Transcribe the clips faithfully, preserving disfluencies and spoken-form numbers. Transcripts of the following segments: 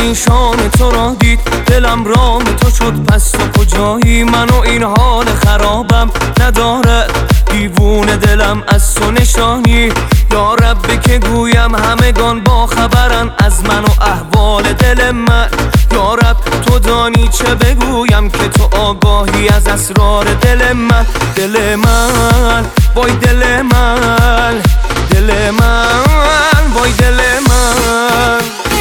پریشان تو را دید، دلم رام تو شد. پس تو کجایی؟ من و این حال خرابم نداره، دیوونه دلم از تو نشانی. یا رب که گویم همگان با خبرن از من و احوال دل من. یا رب تو دانی چه بگویم که تو آگاهی از اسرار دل من. دل من وای دل من، دل من وای دل من.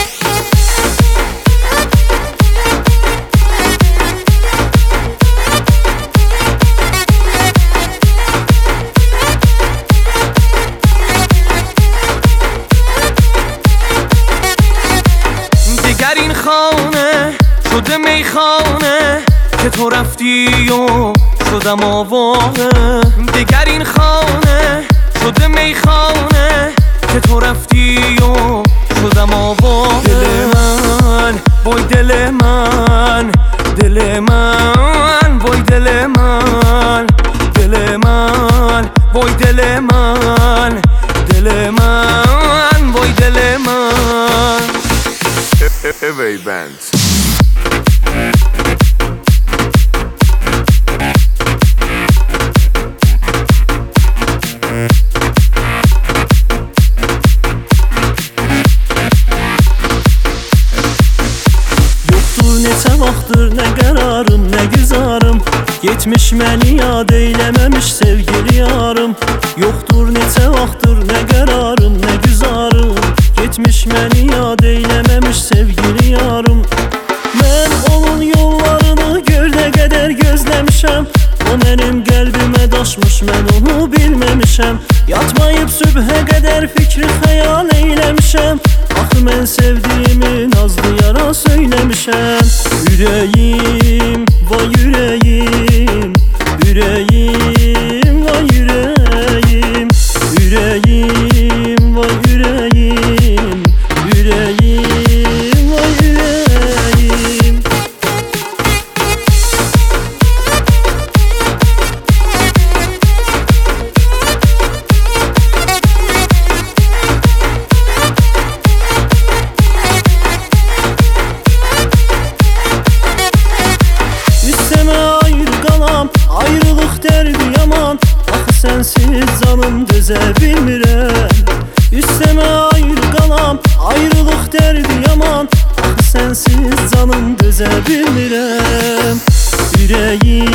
دیگر این خانه شده میخانه که تو رفتی و شدم آواره. دیگر این خانه شده میخانه که تو رفتی و شدم آواره. دل من وای دل من، دل من وای دل من، دل من وای دل من، دل من وای دل من. Every band. Yoktur neçə vaxtdır nə qərarım, nə güzarım, getmiş məni yad eyləməmiş sevgili yarım. Yoktur neçə vaxtdır nə qərarım, nə güzarım, getmiş məni yad eyləməmiş sevgili yarım. Mən onun yollarını göldə qədər gözləmişəm, o mənim qəlbimə daşmış, mən onu bilməmişəm. Yatmayıb sübhə qədər fikri xəyal eyləmişəm, axı mən sevdiyimi nazlı yara söyləmişəm. Ürəyim, vay ürəyim, ürəyim, vay ürəyim, ürəyim, vay ürəyim, ürəyim, vay ürəyim. Ayrılıq dərdi yaman, axı sənsiz canım dözə bilmirəm. Üstəmə ayrı qalam, ayrılıq dərdi yaman, axı sənsiz canım dözə bilmirəm. Ürəyim